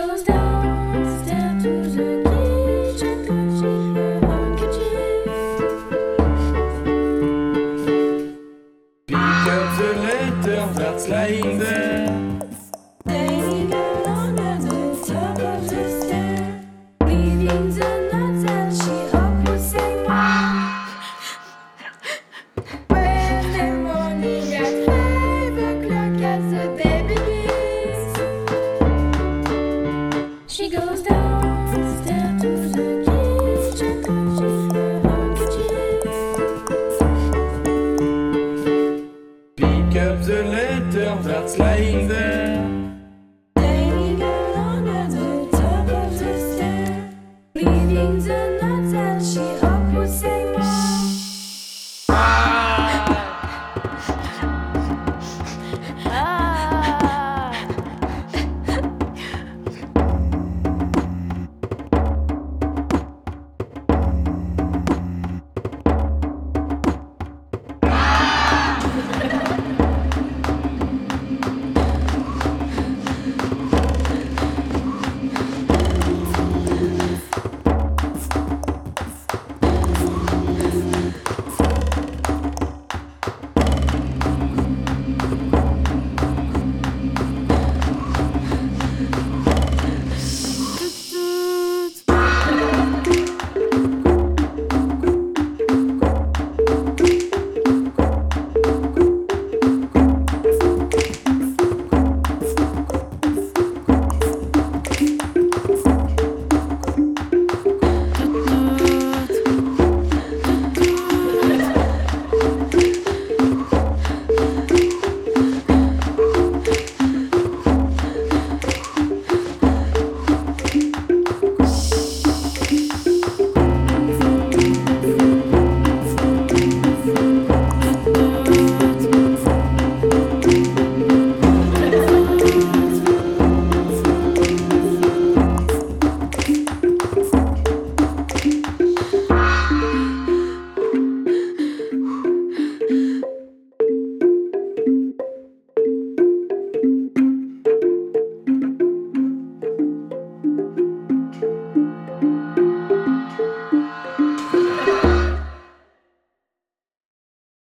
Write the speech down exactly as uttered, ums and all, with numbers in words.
goes downstairs to the kitchen, touching her handkerchief. Pick up the letter that's lying there. Taking her under the top of the stair, leaving the notes that she hoped would say more. Wednesday morning at five o'clock as the day begins, she goes downstairs to the kitchen, touching her handkerchief. Pick up the letter that's lying there.